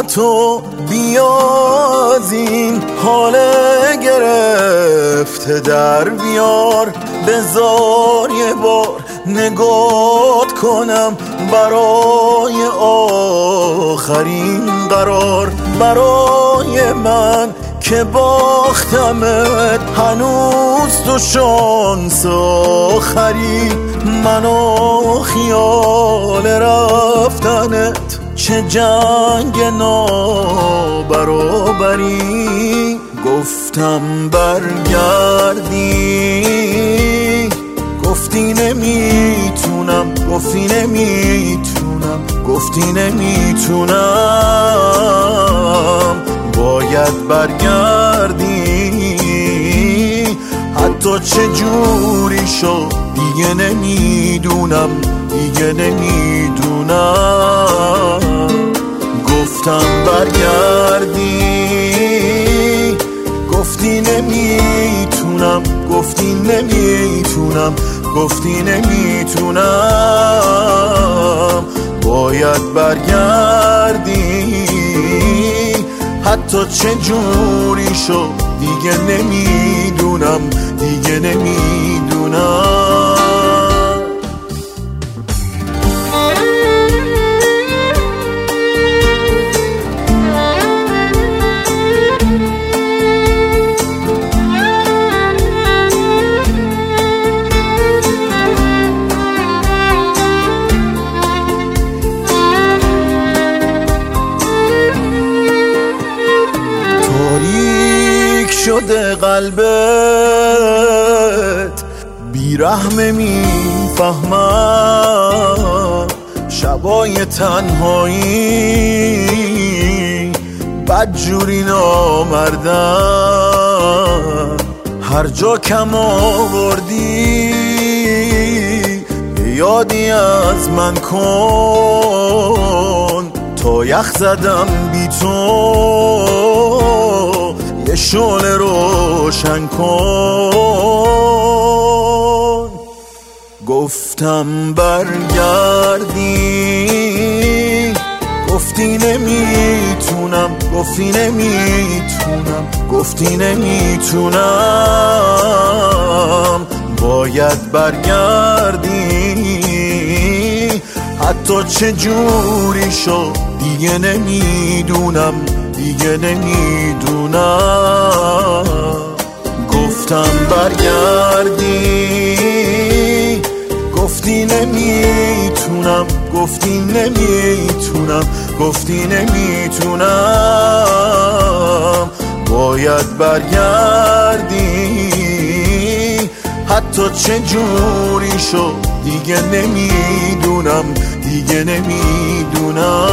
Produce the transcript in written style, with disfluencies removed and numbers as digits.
تو بیاد این حال گرفته در بیار، بذار یه بار نگات کنم برای آخرین قرار. برای من که باختمت هنوز تو شانس آخری، منو خیال رفتنت چه جنگ نابرابری. گفتم برگردی، گفتی نمیتونم، گفتی نمیتونم، گفتی نمیتونم. باید برگردی، حتی چه جوری شد دیگه نمیدونم، دیگه نمیدونم. گفتم برگردی، گفتی نمیتونم، گفتی نمیتونم، گفتی نمیتونم. باید برگردی، حتی چه جوری شد دیگه نمیدونم، دیگه نمیدونم. شده قلبت بیرحمه میفهمم، شبای تنهایی بدجوری نامردم. هر جا کم آوردی یادی از من کن، تا یخ زدم بی تو یه شعله روشن کن. گفتم برگردی، گفتی نمیتونم، گفتی نمیتونم، گفتی نمیتونم. باید برگردی، حتی چه جوری شد دیگه نمیدونم، دیگه نمیدونم. گفتم برگردی، گفتی نمیتونم، گفتی نمیتونم، گفتی نمیتونم. باید برگردی، حتی چه جوری شد دیگه نمیدونم، دیگه نمیدونم.